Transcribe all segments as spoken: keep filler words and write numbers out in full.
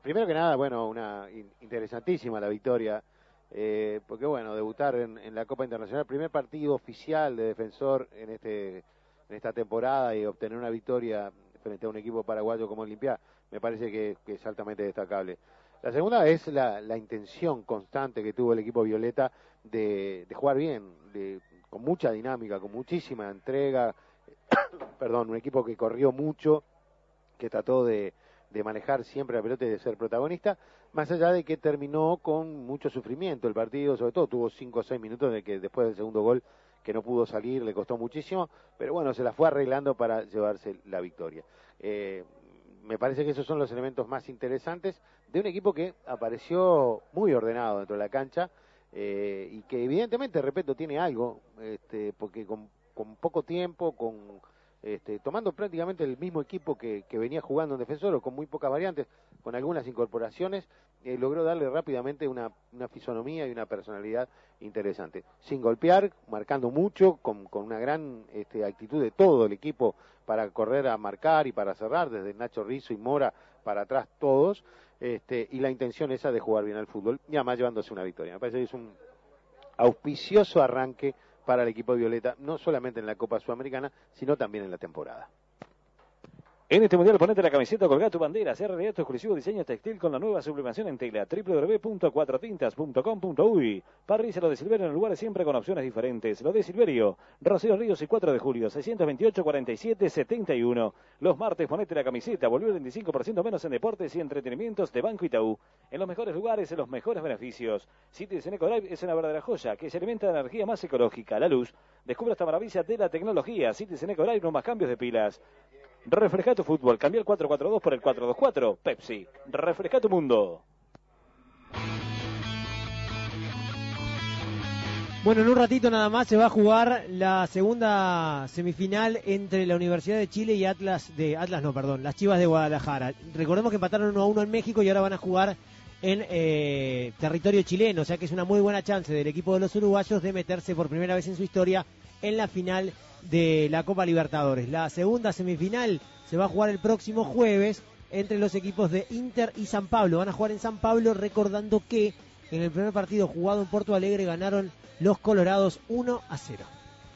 primero que nada, bueno, una in, interesantísima la victoria, eh, porque bueno, debutar en, en la Copa Internacional, primer partido oficial de Defensor en este en esta temporada y obtener una victoria frente a un equipo paraguayo como Olimpia, me parece que, que es altamente destacable. La segunda es la, la intención constante que tuvo el equipo Violeta de, de jugar bien, de, con mucha dinámica, con muchísima entrega, perdón, un equipo que corrió mucho, que trató de, de manejar siempre la pelota y de ser protagonista, más allá de que terminó con mucho sufrimiento el partido, sobre todo tuvo cinco o seis minutos de que después del segundo gol que no pudo salir, le costó muchísimo, pero bueno, se la fue arreglando para llevarse la victoria. Eh, me parece que esos son los elementos más interesantes de un equipo que apareció muy ordenado dentro de la cancha, eh, y que evidentemente, repito, tiene algo, este, porque con, con poco tiempo, con este, tomando prácticamente el mismo equipo que, que venía jugando en Defensor, o con muy pocas variantes, con algunas incorporaciones, eh, logró darle rápidamente una, una fisonomía y una personalidad interesante. Sin golpear, marcando mucho, con, con una gran este, actitud de todo el equipo para correr a marcar y para cerrar, desde Nacho Rizzo y Mora para atrás todos, este, y la intención esa de jugar bien al fútbol, y además llevándose una victoria. Me parece que es un auspicioso arranque para el equipo Violeta, no solamente en la Copa Sudamericana, sino también en la temporada. En este mundial ponete la camiseta, colgá tu bandera, sea realidad tu exclusivo diseño textil con la nueva sublimación en tela, doble u doble u doble u punto cuatro tintas punto com punto uy. Parrilla Lo de Silverio en lugares siempre con opciones diferentes. Lo de Silverio, Rocío Ríos y cuatro de julio, seiscientos veintiocho, cuarenta y siete, setenta y uno. Los martes ponete la camiseta, volvió el veinticinco por ciento menos en deportes y entretenimientos de Banco Itaú. En los mejores lugares, en los mejores beneficios. Citizen Ecolife es una verdadera joya que se alimenta de energía más ecológica, la luz. Descubre esta maravilla de la tecnología. Citizen Ecolife, no más cambios de pilas. Refresca tu fútbol, cambia el cuatro cuatro dos por el cuatro dos cuatro. Pepsi, refresca tu mundo. Bueno, en un ratito nada más se va a jugar la segunda semifinal entre la Universidad de Chile y Atlas de Atlas, no, perdón, las Chivas de Guadalajara. Recordemos que empataron uno a uno en México y ahora van a jugar en eh, territorio chileno, o sea que es una muy buena chance del equipo de los uruguayos de meterse por primera vez en su historia en la final de la Copa Libertadores. La segunda semifinal se va a jugar el próximo jueves entre los equipos de Inter y San Pablo. Van a jugar en San Pablo, recordando que en el primer partido jugado en Porto Alegre ganaron los colorados uno a cero.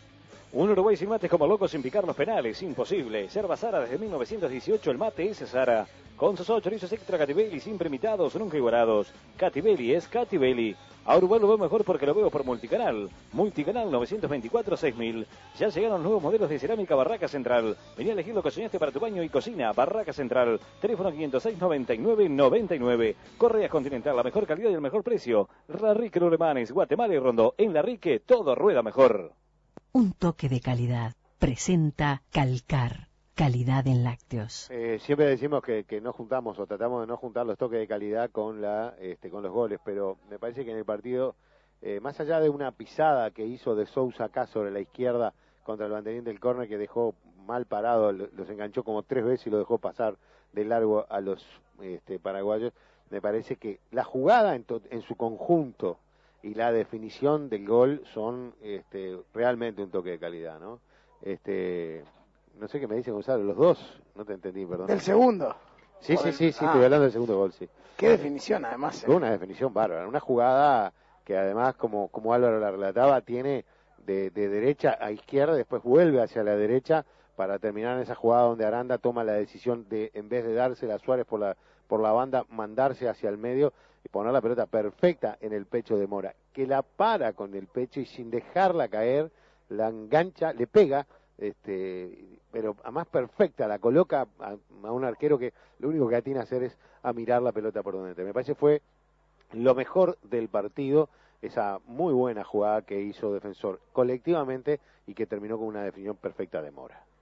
Un Uruguay sin mates como loco sin picar los penales, imposible. Yerba Sara desde mil novecientos dieciocho, el mate es Sara. Con sus ocho chorizos extra Catibelli, siempre imitados, nunca igualados. Catibelli es Catibelli. A Uruguay lo veo mejor porque lo veo por Multicanal. Multicanal novecientos veinticuatro seis mil. Ya llegaron nuevos modelos de cerámica Barraca Central. Vení a elegir lo que soñaste para tu baño y cocina. Barraca Central. Teléfono quinientos seis, noventa y nueve, noventa y nueve. Correas Continental, la mejor calidad y el mejor precio. La Rique Luremanes, Guatemala y Rondó. En La Rique todo rueda mejor. Un toque de calidad. Presenta Calcar. Calidad en lácteos. Eh, siempre decimos que, que no juntamos o tratamos de no juntar los toques de calidad con la este, con los goles, pero me parece que en el partido, eh, más allá de una pisada que hizo de Sousa acá sobre la izquierda contra el banderín del córner que dejó mal parado, los enganchó como tres veces y lo dejó pasar de largo a los este, paraguayos, me parece que la jugada en, to, en su conjunto y la definición del gol son este, realmente un toque de calidad, ¿no? Este... No sé qué me dice Gonzalo, los dos, no te entendí, perdón. ¿Del segundo? Sí, sí, sí, sí, ah. Estoy hablando del segundo gol, sí. Qué definición, además. Fue una definición bárbara, una jugada que además, como, como Álvaro la relataba, tiene de, de derecha a izquierda, después vuelve hacia la derecha para terminar en esa jugada donde Aranda toma la decisión de, en vez de dársela a Suárez por la, por la banda, mandarse hacia el medio y poner la pelota perfecta en el pecho de Mora, que la para con el pecho y sin dejarla caer, la engancha, le pega, este pero además perfecta, la coloca a, a un arquero que lo único que atina a hacer es a mirar la pelota por donde te. Me parece fue lo mejor del partido, esa muy buena jugada que hizo Defensor colectivamente y que terminó con una definición perfecta de Mora.